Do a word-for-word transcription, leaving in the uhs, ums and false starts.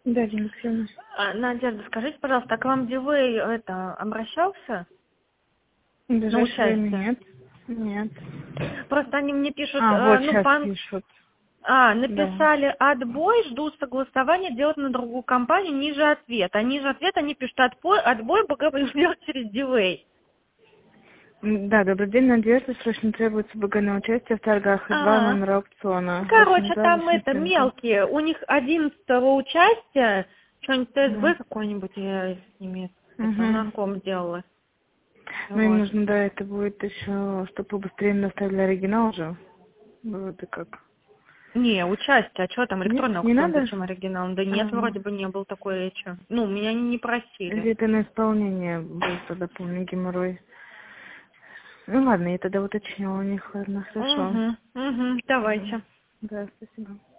Да, Дина Алексеевна. А, Надежда, скажите, пожалуйста, а к вам Дивей это обращался В на ближайшее время участие? нет. Нет. Просто они мне пишут, А, э, вот ну, сейчас пан... пишут. А, Да. написали отбой, ждут согласования, делать на другую компанию, ниже ответ. А ниже ответ они пишут отбой, отбой БГ ждет через Дивей. М, Да, добрый день, Надежда. Срочно требуется выгодное участие в торгах и два А, номера аукциона. короче, восемь два там восемь это семь два. мелкие. У них одиннадцатого участия, что-нибудь Да. ТСБ какой-нибудь, я с ними это, Угу. знаком делала. Ну, им Вот. нужно, да, это будет еще, чтобы побыстрее доставили оригинал же. Вот и как. Не, участие, а что там, Нет, электронный не аукцион, надо? зачем оригинал? Да нет, А, вроде бы не был такой речи. Ну, меня не просили. или это на исполнение был тогда, помню, геморрой. Ну ладно, я тогда уточнила у них, ладно, хорошо. Угу, угу, Мгм. давайте. Да, спасибо.